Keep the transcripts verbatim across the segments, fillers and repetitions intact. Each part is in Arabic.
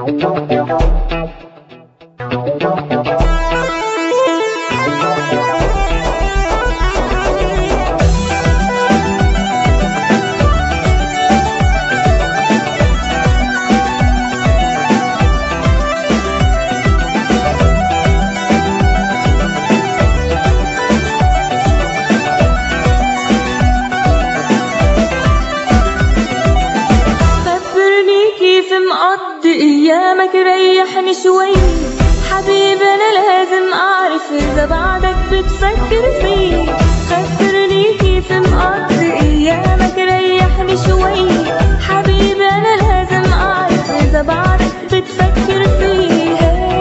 ايامك ريحني شوي حبيبي، انا لازم اعرف اذا بعدك بتفكر فيه. خبرني كيف مقضي ايامك ريحني شوي حبيبي، انا لازم اعرف اذا بعدك بتفكر فيه.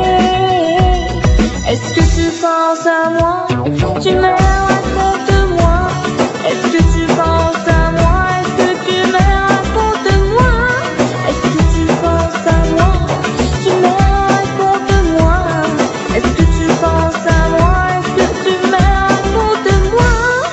Est-ce que tu penses à moi? Tu me racontes-moi. Est-ce que tu penses à moi? Est-ce que tu me racontes-moi? Est-ce que tu penses à moi? Tu me racontes-moi. Est-ce que tu penses à moi? Est-ce que tu me racontes-moi?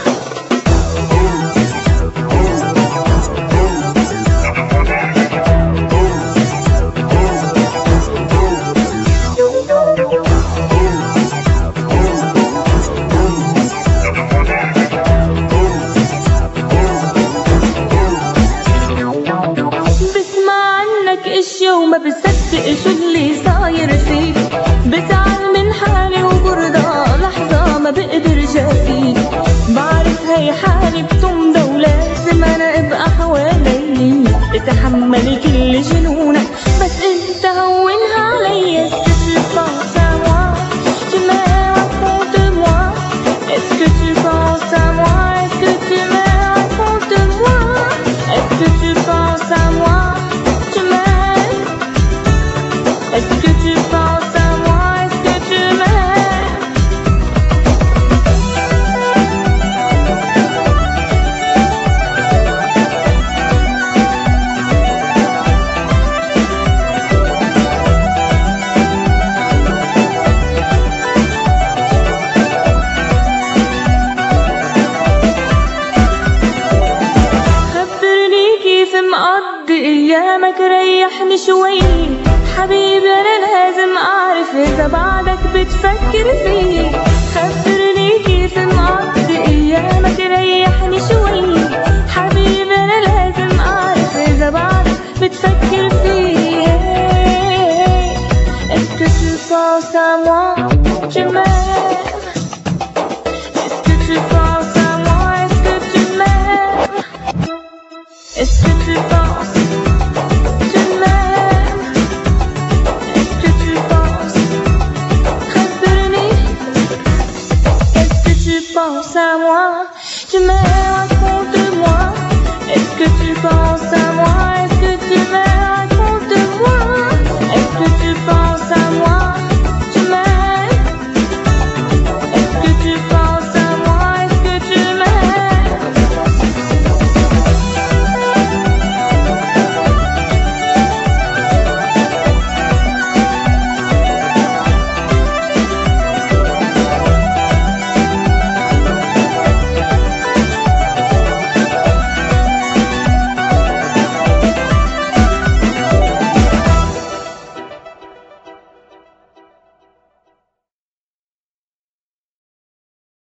وما بصدق شو اللي صاير فيك، بزعل من حالي وبرضى لحظة ما بقدر جافيك. بعرف هي حالي بتمضى ولازم انا ابقى حواليك، اتحمل كل جنونك بس انت هونها علي. Est-ce que tu penses à moi? Tu me racontes-moi. Est-ce que tu penses à moi? Est-ce que tu me racontes-moi? Est-ce que tu penses à moi? Est-ce que tu penses à moi? Est-ce que tu m'aimes? خبرني كيف مقضي ايامك ريحني شوي حبيبي، انا لازم اعرف اذا بعدك بتفكر فيه. خبرني كيف مقضي ايامك ريحني شوي حبيبي، انا لازم اعرف اذا بعدك بتفكر فيه. Est-ce que tu penses à moi? Tu m'aimes? Est-ce que tu penses à moi? Est-ce que tu m'aimes? Est-ce que tu penses? Pense à moi, tu me racontes-moi. Est-ce que tu penses à moi?